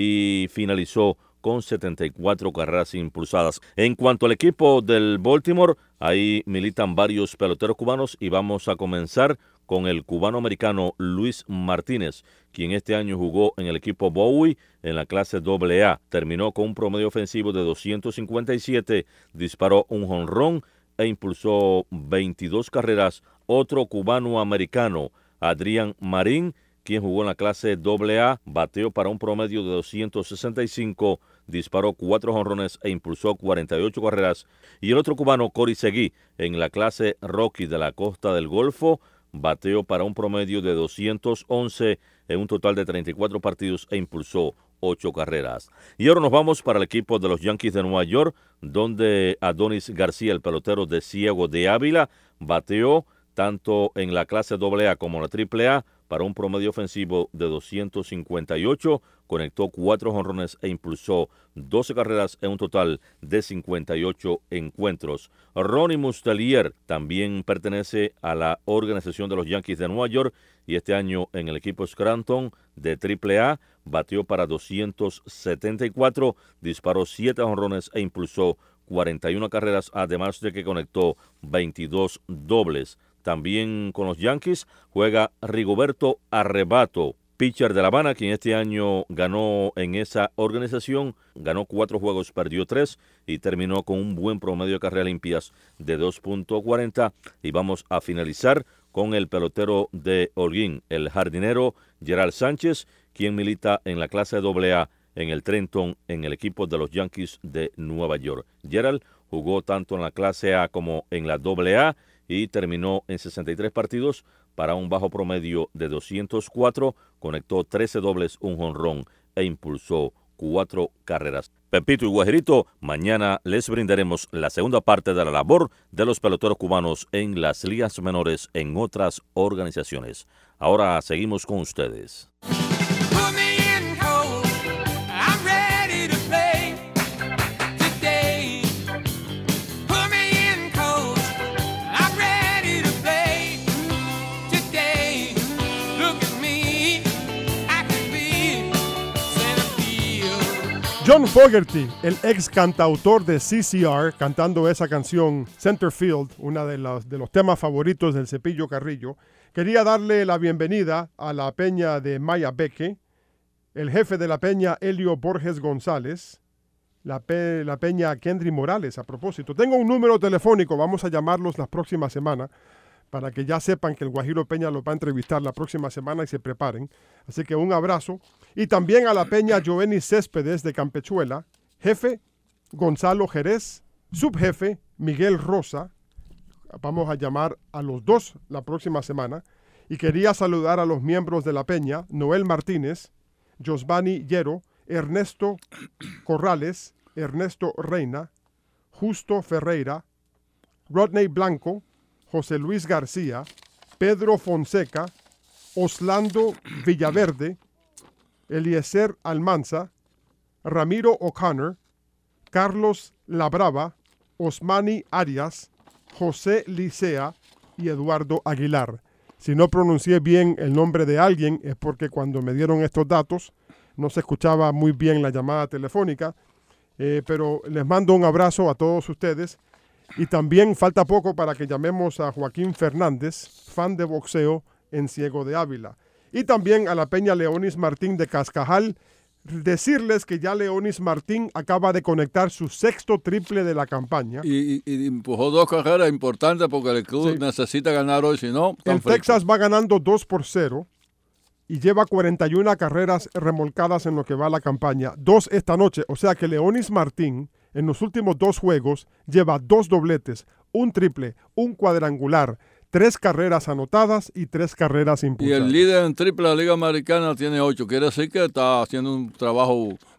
y finalizó con setenta y cuatro carreras impulsadas. En cuanto al equipo del Baltimore, ahí militan varios peloteros cubanos y vamos a comenzar con el cubano-americano Luis Martínez, quien este año jugó en el equipo Bowie en la clase doble A. Terminó con un promedio ofensivo de doscientos cincuenta y siete, disparó un jonrón e impulsó veintidós carreras. Otro cubano-americano, Adrián Marín, quien jugó en la clase doble A, bateó para un promedio de doscientos sesenta y cinco, disparó cuatro jonrones e impulsó cuarenta y ocho carreras. Y el otro cubano, Cory Seguí, en la clase Rocky de la Costa del Golfo, bateó para un promedio de doscientos once en un total de treinta y cuatro partidos e impulsó ocho carreras. Y ahora nos vamos para el equipo de los Yankees de Nueva York, donde Adonis García, el pelotero de Ciego de Ávila, bateó tanto en la clase doble A como en la triple A para un promedio ofensivo de doscientos cincuenta y ocho, conectó cuatro jonrones e impulsó doce carreras en un total de cincuenta y ocho encuentros. Ronnie Mustelier también pertenece a la organización de los Yankees de Nueva York y este año en el equipo Scranton de triple A batió para doscientos setenta y cuatro, disparó siete jonrones e impulsó cuarenta y una carreras, además de que conectó veintidós dobles. También con los Yankees juega Rigoberto Arrebato, pitcher de La Habana, quien este año ganó en esa organización, ganó cuatro juegos, perdió tres y terminó con un buen promedio de carreras limpias de dos punto cuarenta. Y vamos a finalizar con el pelotero de Holguín, el jardinero Gerald Sánchez, quien milita en la clase doble A en el Trenton, en el equipo de los Yankees de Nueva York. Gerald jugó tanto en la clase A como en la doble A y terminó en sesenta y tres partidos para un bajo promedio de doscientos cuatro, conectó trece dobles, un jonrón e impulsó cuatro carreras. Pepito y Guajerito, mañana les brindaremos la segunda parte de la labor de los peloteros cubanos en las ligas menores en otras organizaciones. Ahora seguimos con ustedes. John Fogerty, el ex cantautor de C C R, cantando esa canción Centerfield, una de los, de los temas favoritos del Cepillo Carrillo, quería darle la bienvenida a la peña de Maya Beque, el jefe de la peña Helio Borges González, la, pe, la peña Kendry Morales. A propósito, tengo un número telefónico, vamos a llamarlos la próxima semana, para que ya sepan que el Guajiro Peña los va a entrevistar la próxima semana y se preparen. Así que un abrazo. Y también a la peña Jovenny Céspedes de Campechuela, jefe Gonzalo Jerez, subjefe Miguel Rosa. Vamos a llamar a los dos la próxima semana. Y quería saludar a los miembros de la peña, Noel Martínez, Josvani Yero, Ernesto Corrales, Ernesto Reina, Justo Ferreira, Rodney Blanco, José Luis García, Pedro Fonseca, Oslando Villaverde, Eliezer Almanza, Ramiro O'Connor, Carlos Labrava, Osmani Arias, José Licea y Eduardo Aguilar. Si no pronuncié bien el nombre de alguien es porque cuando me dieron estos datos no se escuchaba muy bien la llamada telefónica, eh, pero les mando un abrazo a todos ustedes. Y también falta poco para que llamemos a Joaquín Fernández, fan de boxeo en Ciego de Ávila. Y también a la peña Leonis Martín de Cascajal, decirles que ya Leonis Martín acaba de conectar su sexto triple de la campaña. Y, y, y empujó dos carreras importantes porque el club sí necesita ganar hoy, si no... El frito. Texas va ganando dos por cero y lleva cuarenta y una carreras remolcadas en lo que va la campaña. Dos esta noche, o sea que Leonis Martín en los últimos dos juegos lleva dos dobletes, un triple, un cuadrangular, tres carreras anotadas y tres carreras impulsadas. Y el líder en triple de la Liga Americana tiene ocho. Quiere decir que está haciendo un trabajo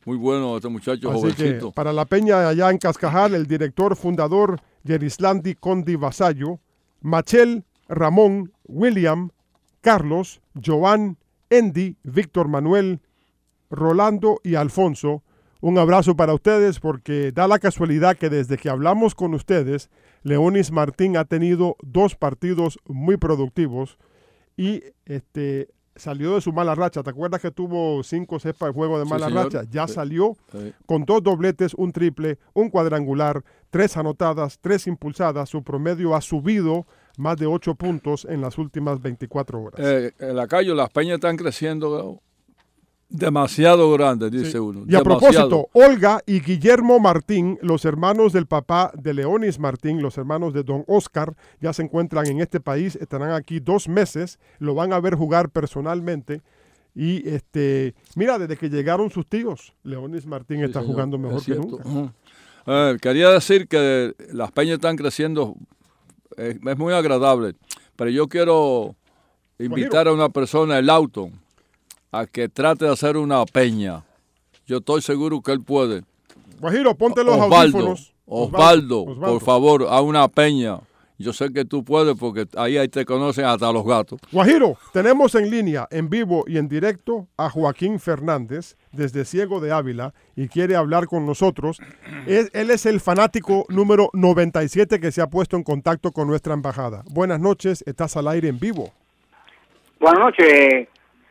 muy bueno este muchacho Así jovencito. que para la peña allá en Cascajal, el director fundador Yerislandi Condi Vasallo, Machel, Ramón, William, Carlos, Joan, Andy, Víctor Manuel, Rolando y Alfonso. Un abrazo para ustedes porque da la casualidad que desde que hablamos con ustedes, Leonis Martín ha tenido dos partidos muy productivos y este, salió de su mala racha. ¿Te acuerdas que tuvo cinco o seis para el juego de mala sí, racha? Ya sí. salió Sí. con dos dobletes, un triple, un cuadrangular, tres anotadas, tres impulsadas. Su promedio ha subido más de ocho puntos en las últimas veinticuatro horas. Eh, en la calle las peñas están creciendo demasiado grandes, dice Sí. uno. Y a demasiado. propósito, Olga y Guillermo Martín, los hermanos del papá de Leonis Martín, los hermanos de don Oscar, ya se encuentran en este país, estarán aquí dos meses, lo van a ver jugar personalmente. Y este, mira, desde que llegaron sus tíos, Leonis Martín Sí, está señor, jugando mejor es que cierto. nunca. Ujú. Eh, quería decir que las peñas están creciendo, eh, es muy agradable, pero yo quiero invitar a una persona, el auto, a que trate de hacer una peña. Yo estoy seguro que él puede. Guajiro, ponte los Osvaldo, audífonos. Osvaldo, Osvaldo. por favor, a una peña. Yo sé que tú puedes porque ahí, ahí te conocen hasta los gatos. Guajiro, tenemos en línea, en vivo y en directo a Joaquín Fernández desde Ciego de Ávila y quiere hablar con nosotros. Es, él es el fanático número noventa y siete que se ha puesto en contacto con nuestra embajada. Buenas noches, estás al aire en vivo. Buenas noches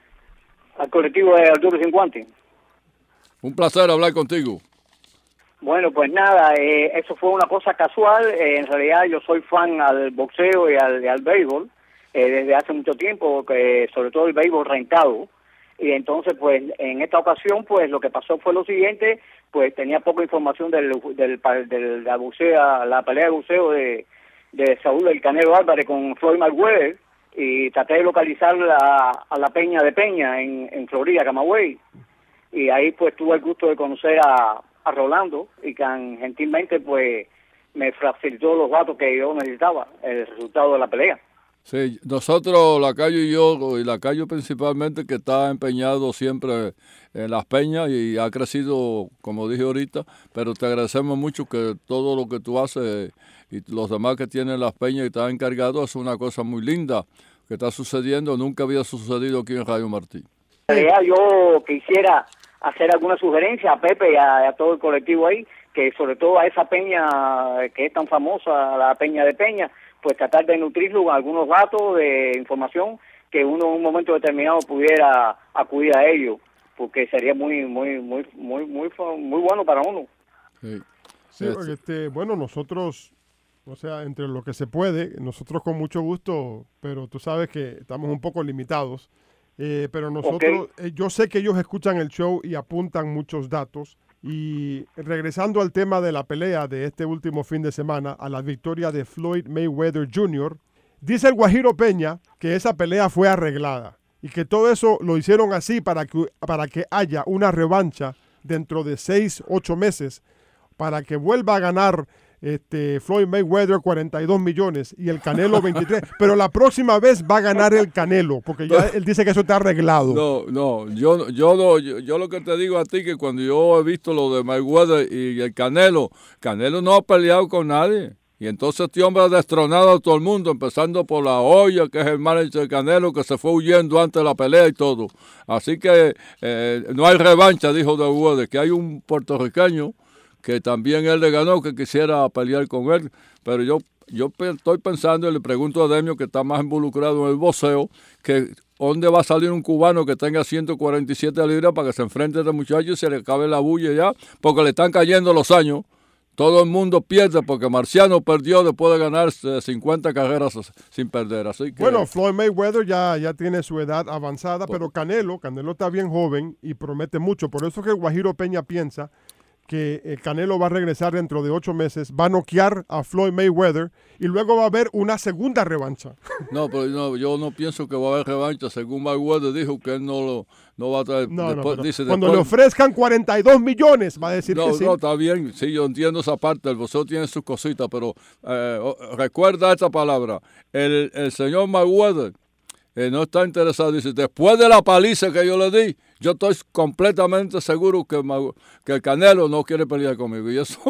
al colectivo de Arturo cincuenta. Un placer hablar contigo. Bueno, pues nada, eh, eso fue una cosa casual. Eh, en realidad yo soy fan al boxeo y al, y al béisbol eh, desde hace mucho tiempo, que sobre todo el béisbol rentado. Y entonces, pues, en esta ocasión, pues, lo que pasó fue lo siguiente, pues, tenía poca información del, del, del, del la, bucea, la pelea de buceo de, de Saúl del Canelo Álvarez con Floyd Mayweather, y traté de localizar la, a la Peña de Peña en, en Florida, Camagüey. Y ahí, pues, tuve el gusto de conocer a, a Rolando, y tan gentilmente, pues, me facilitó los datos que yo necesitaba, el resultado de la pelea. Sí, nosotros, Lacayo y yo, y Lacayo principalmente, que está empeñado siempre en las peñas y ha crecido, como dije ahorita, pero te agradecemos mucho que todo lo que tú haces y los demás que tienen las peñas y están encargados es una cosa muy linda que está sucediendo, nunca había sucedido aquí en Radio Martí. En realidad yo quisiera hacer alguna sugerencia a Pepe y a, a todo el colectivo ahí, que sobre todo a esa peña que es tan famosa, la Peña de Peña, pues tratar de nutrirlo con algunos datos de información que uno en un momento determinado pudiera acudir a ello, porque sería muy muy muy muy muy muy bueno para uno. Sí, sí porque este, bueno, nosotros, o sea, entre lo que se puede, nosotros con mucho gusto, pero tú sabes que estamos un poco limitados, eh, pero nosotros, okay. eh, yo sé que ellos escuchan el show y apuntan muchos datos. Y regresando al tema de la pelea de este último fin de semana, a la victoria de Floyd Mayweather junior, dice el Guajiro Peña que esa pelea fue arreglada y que todo eso lo hicieron así para que, para que haya una revancha dentro de seis, ocho meses, para que vuelva a ganar este, Floyd Mayweather cuarenta y dos millones y el Canelo veintitrés, pero la próxima vez va a ganar el Canelo, porque ya él dice que eso está arreglado. No, no, yo, yo, lo, yo, yo lo que te digo a ti que cuando yo he visto lo de Mayweather y el Canelo, Canelo no ha peleado con nadie. Y entonces este hombre ha destronado a todo el mundo, empezando por La Hoya, que es el manager de Canelo, que se fue huyendo antes de la pelea y todo. Así que eh, no hay revancha, dijo Mayweather, que hay un puertorriqueño que también él le ganó, que quisiera pelear con él, pero yo, yo estoy pensando y le pregunto a Demio, que está más involucrado en el boxeo, que ¿dónde va a salir un cubano que tenga ciento cuarenta y siete libras para que se enfrente a este muchacho y se le acabe la bulla ya? Porque le están cayendo los años. Todo el mundo pierde porque Marciano perdió después de ganar cincuenta carreras sin perder. Así que, bueno, Floyd Mayweather ya, ya tiene su edad avanzada, pero Canelo, Canelo está bien joven y promete mucho. Por eso que el Guajiro Peña piensa que el Canelo va a regresar dentro de ocho meses, va a noquear a Floyd Mayweather y luego va a haber una segunda revancha. No, pero no, yo no pienso que va a haber revancha. Según Mayweather dijo que él no lo no va a traer. No, después, no, dice, cuando después, le ofrezcan cuarenta y dos millones, va a decir no, que sí. No, está bien, sí, yo entiendo esa parte, el boxeo tiene sus cositas, pero eh, recuerda esta palabra, el, el señor Mayweather Eh, no está interesado, dice, después de la paliza que yo le di, yo estoy completamente seguro que, que el Canelo no quiere pelear conmigo. Y eso,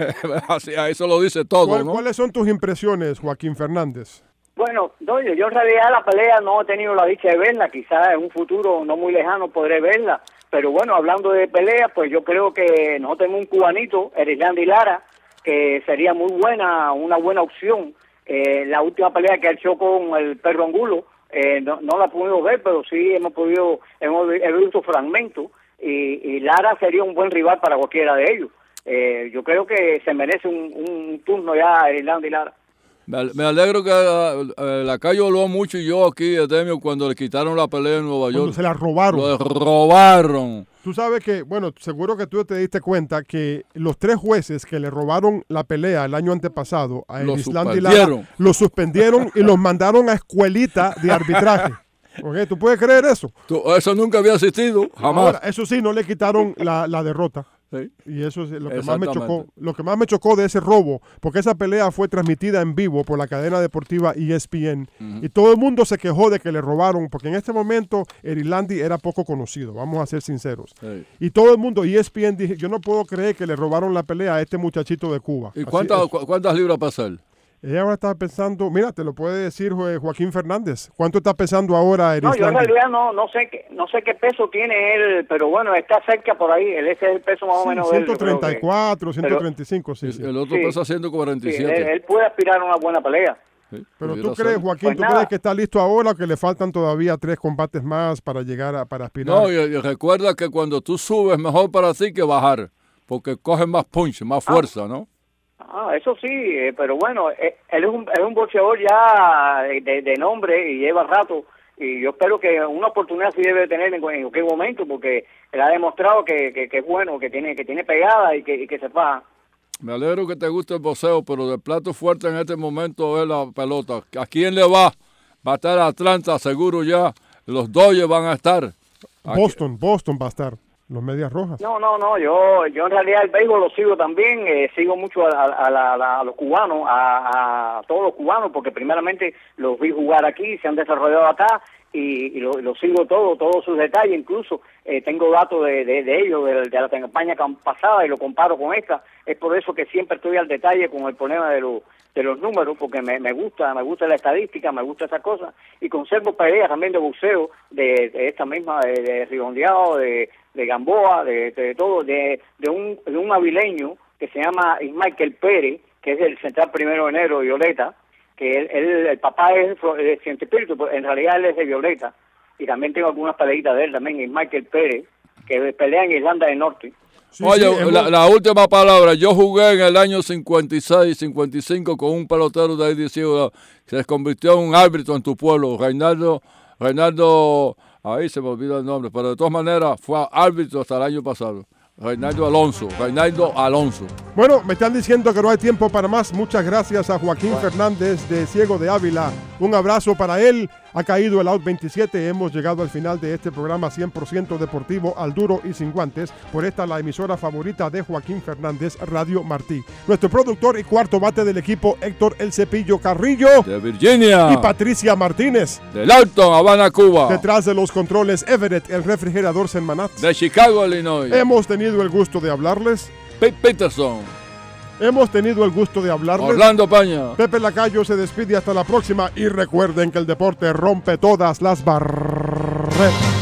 así, eso lo dice todo, ¿Cuál, ¿no? ¿Cuáles son tus impresiones, Joaquín Fernández? Bueno, doña, yo en realidad la pelea no he tenido la dicha de verla, quizás en un futuro no muy lejano podré verla, pero bueno, hablando de pelea, pues yo creo que nosotros tenemos un cubanito, Erislandy Lara, que sería muy buena, una buena opción. Eh, la última pelea que él echó con el Perro Angulo, eh, no, no la pudimos ver, pero sí hemos podido, hemos he visto fragmentos, y, y Lara sería un buen rival para cualquiera de ellos. Eh, yo creo que se merece un, un turno ya Erislandy Lara. Me alegro que eh, la calle habló mucho y yo aquí, Edemio, cuando le quitaron la pelea en Nueva York. Cuando se la robaron. Lo robaron. Tú sabes que, bueno, seguro que tú te diste cuenta que los tres jueces que le robaron la pelea el año antepasado a Erislandy Lara, los suspendieron y los mandaron a escuelita de arbitraje. ¿Okay? ¿Tú puedes creer eso? Tú, eso nunca había existido, jamás. Ahora, eso sí, no le quitaron la, la derrota. Sí. Y eso es lo que más me chocó, lo que más me chocó de ese robo, porque esa pelea fue transmitida en vivo por la cadena deportiva E S P N, uh-huh. y todo el mundo se quejó de que le robaron, porque en este momento Erislandy era poco conocido, vamos a ser sinceros. Sí. Y todo el mundo, E S P N, dije, yo no puedo creer que le robaron la pelea a este muchachito de Cuba. ¿Y cuántas, cu- cuántas libras pasa él? Ella ahora está pensando, mira, te lo puede decir Jo- Joaquín Fernández. ¿Cuánto está pesando ahora Erislandy? No, yo en realidad no, no sé qué, no sé qué peso tiene él, pero bueno, está cerca por ahí. Él ese es el peso más o menos sí, de él. ciento treinta y cuatro, ciento treinta y cinco, sí, el, sí. El otro sí. pesa ciento cuarenta y siete. Sí, él, él puede aspirar a una buena pelea. Sí, pero tú crees, Joaquín, pues ¿tú nada. crees que está listo ahora o que le faltan todavía tres combates más para llegar a, para aspirar? No, y, y recuerda que cuando tú subes, mejor para ti que bajar, porque coges más punch, más fuerza, ah. ¿no? Ah, eso sí, eh, pero bueno, eh, él es un, es un boxeador ya de, de nombre y lleva rato, y yo espero que una oportunidad sí debe tener en, en cualquier momento, porque él ha demostrado que, que, que es bueno, que tiene que tiene pegada y que, y que se faja. Me alegro que te guste el boxeo, pero el plato fuerte en este momento es la pelota. ¿A quién le va? Va a estar Atlanta, seguro ya. Los Dodgers van a estar. Boston, Boston va a estar. Los Medias Rojas. No, no, no, yo yo en realidad el béisbol lo sigo también, eh, sigo mucho a, a, a, a, a los cubanos, a, a todos los cubanos, porque primeramente los vi jugar aquí, se han desarrollado acá, y, y lo, lo sigo todo, todos sus detalles, incluso eh, tengo datos de, de, de ellos, de, de la campaña pasada, y lo comparo con esta. Es por eso que siempre estoy al detalle con el problema de los de los números, porque me, me gusta, me gusta la estadística, me gusta esas cosas, y conservo peleas también de boxeo, de, de esta misma, de, de Redondeado, de, de Gamboa, de, de, de todo, de, de un de un avileño que se llama Ismael Pérez, que es el central primero de enero de Violeta, que él, él, el papá es de Ciento Espíritu, pero en realidad él es de Violeta, y también tengo algunas peleitas de él también, Ismael Pérez, que pelea en Irlanda del Norte. Sí, Oye, sí, la, hemos... la última palabra. Yo jugué en el año cincuenta y seis, cincuenta y cinco con un pelotero de ahí de Ciudad, que se convirtió en un árbitro en tu pueblo, Reinaldo, Reinaldo, ahí se me olvida el nombre, pero de todas maneras fue árbitro hasta el año pasado. Reinaldo Alonso, Reinaldo Alonso. Bueno, me están diciendo que no hay tiempo para más. Muchas gracias a Joaquín bueno. Fernández de Ciego de Ávila. Un abrazo para él. Ha caído el out veintisiete. Hemos llegado al final de este programa cien por ciento deportivo al duro y sin guantes. Por esta la emisora favorita de Joaquín Fernández, Radio Martí. Nuestro productor y cuarto bate del equipo, Héctor El Cepillo Carrillo. De Virginia. Y Patricia Martínez. De Lawton, Habana, Cuba. Detrás de los controles, Everett, el refrigerador Senmanat. De Chicago, Illinois. Hemos tenido el gusto de hablarles. Pete Peterson. Hemos tenido el gusto de hablarles. Orlando Paña. Pepe Lacayo se despide hasta la próxima y recuerden que el deporte rompe todas las barreras.